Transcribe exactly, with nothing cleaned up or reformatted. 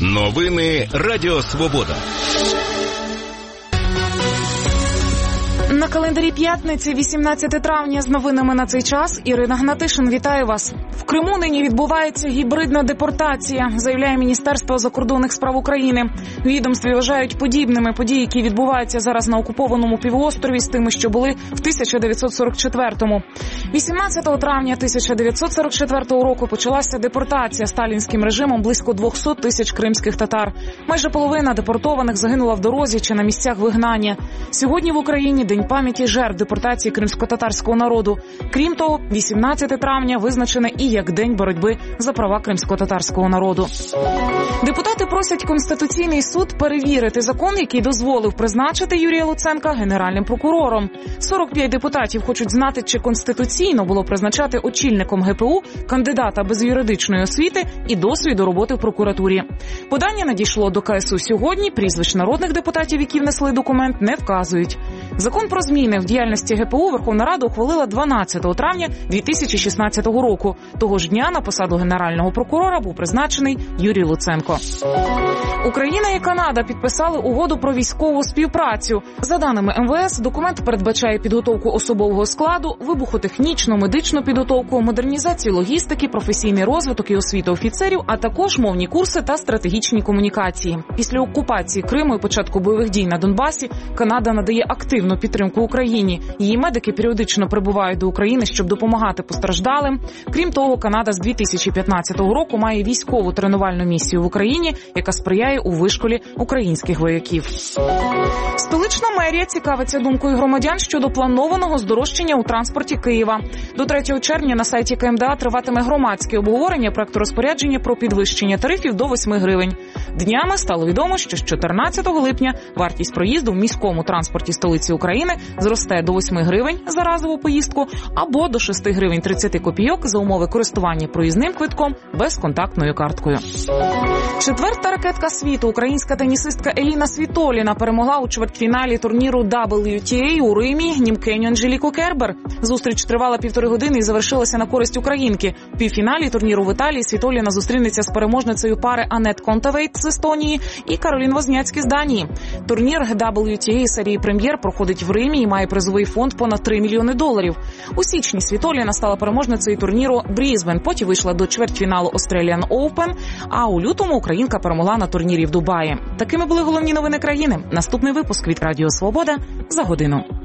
Новини Радіо Свобода. На календарі п'ятниці, вісімнадцяте травня, з новинами на цей час. Ірина Гнатишин, вітаю вас. В Криму нині відбувається гібридна депортація, заявляє Міністерство закордонних справ України. У відомстві вважають подібними події, які відбуваються зараз на окупованому півострові, з тими, що були в тисяча дев'ятсот сорок четвертому. вісімнадцятого травня тисяча дев'ятсот сорок четвертого року почалася депортація сталінським режимом близько двісті тисяч кримських татар. Майже половина депортованих загинула в дорозі чи на місцях вигнання. Сьогодні в Україні День пам'яті жертв депортації кримськотатарського народу. Крім того, вісімнадцяте травня визначене і як День боротьби за права кримськотатарського народу. Депутати просять Конституційний суд перевірити закон, який дозволив призначити Юрія Луценка генеральним прокурором. сорок п'ять депутатів хочуть знати, чи конституційно було призначати очільником ге пе у кандидата без юридичної освіти і досвіду роботи в прокуратурі. Подання надійшло до ка ес у сьогодні, прізвищ народних депутатів, які внесли документ, не вказують. Закон про зміни в діяльності ге пе у Верховна Рада ухвалила дванадцятого травня дві тисячі шістнадцятого року. Того ж дня на посаду генерального прокурора був призначений Юрій Луценко. Україна і Канада підписали угоду про військову співпрацю. За даними ем ве ес, документ передбачає підготовку особового складу, вибухотехнічну, медичну підготовку, модернізацію логістики, професійний розвиток і освіту офіцерів, а також мовні курси та стратегічні комунікації. Після окупації Криму і початку бойових дій на Донбасі Канада надає активну підтримку Україні. Її медики періодично прибувають до України, щоб допомагати постраждалим. Крім того, Канада з дві тисячі п'ятнадцятого року має військову тренувальну місію в Україні, яка сприяє у вишколі українських вояків. Столична мерія цікавиться думкою громадян щодо планованого здорожчання у транспорті Києва. До третього червня на сайті ка ем де а триватиме громадське обговорення проекту розпорядження про підвищення тарифів до восьми гривень. Днями стало відомо, що з чотирнадцятого липня вартість проїзду в міському транспорті столиці України зросте до восьми гривень за разову поїздку або до шести гривень тридцяти копійок за умови користування проїзним квитком безконтактною карткою. Четверта ракетка світу, українська тенісистка Еліна Світоліна, перемогла у чвертьфіналі турніру дабл ю ті ей у Римі німкеню Анжеліку Кербер. Зустріч тривала півтори години і завершилася на користь українки. В півфіналі турніру в Італії Світоліна зустрінеться з переможницею пари Анет Контавейт з Естонії і Каролін Возняцькі з Данії. Турнір дабл ю ті ей серії прем'єр проходить в Римі і має призовий фонд понад три мільйони доларів. У січні Світоліна стала переможницею турніру Брізбен, потім вийшла до чвертьфіналу Australian Open, а у лютому українка перемогла на турнірі в Дубаї. Такими були головні новини країни. Наступний випуск від Радіо Свобода за годину.